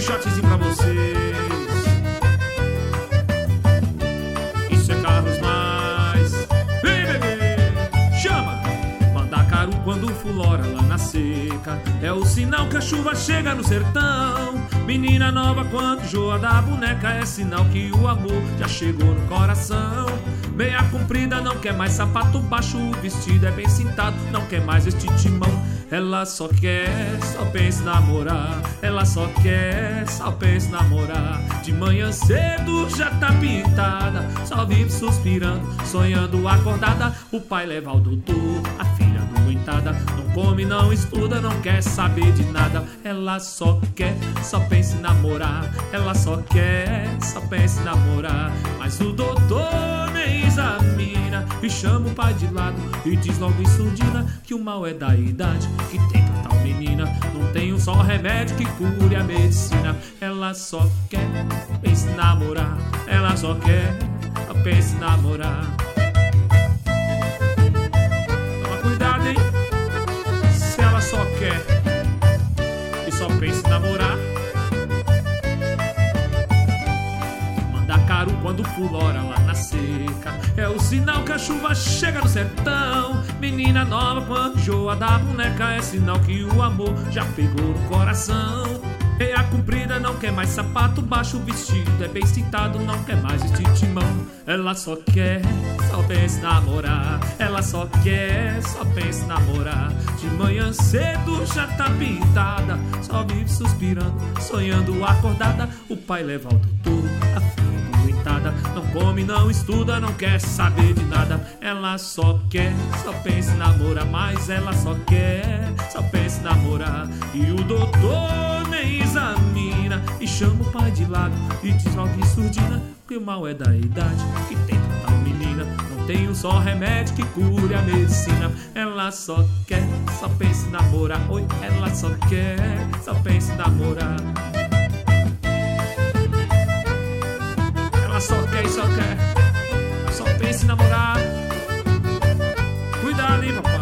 shotzinho pra vocês. Isso é Carlos Mais. Vem, bebê, chama! Mandacaru quando fulora lá na seca, é o sinal que a chuva chega no sertão. Menina nova quando enjoa da boneca, é sinal que o amor já chegou no coração. Meia comprida, não quer mais sapato baixo, o vestido é bem cintado, não quer mais este timão. Ela só quer, só pensa em namorar. Ela só quer, só pensa em namorar. De manhã cedo já tá pintada, só vive suspirando, sonhando acordada. O pai leva ao doutor, a filha doentada, não come, não estuda, não quer saber de nada. Ela só quer, só pensa em namorar. Ela só quer, só pensa em namorar. Mas o doutor nem examina e chama o pai de lado e diz logo em surdina que o mal é da idade que tem pra tal menina. Não tem um só remédio que cure a medicina. Ela só quer, pensa em namorar. Ela só quer, pensa em namorar. Toma cuidado, hein? Se ela só quer e só pensa em namorar. Mandacaru quando fulora lá na seca, é o sinal que a chuva chega no sertão. Menina nova quando enjoa da boneca, é sinal que o amor já pegou no coração. Meia comprida, não quer mais sapato baixo, o vestido é bem cintado, não quer mais este timão. Ela só quer, só pensa em namorar. Ela só quer, só pensa em namorar. De manhã cedo já tá pintada, só vive suspirando, sonhando acordada. O pai leva ao doutor, a filha doentada, não come, não estuda, não quer saber de nada. Ela só quer, só pensa em namorar. Mas ela só quer, só pensa em namorar. E o doutor nem examina e chama o pai de lado e diz logo em surdina que o mal é da idade que tem pra tal menina. Não tem um só remédio que cure a medicina. Ela só quer, só pensa em namorar. Oi, ela só quer, só pensa em namorar. Ela só quer e só quer, só pensa em namorar. Cuidado, hein, papai.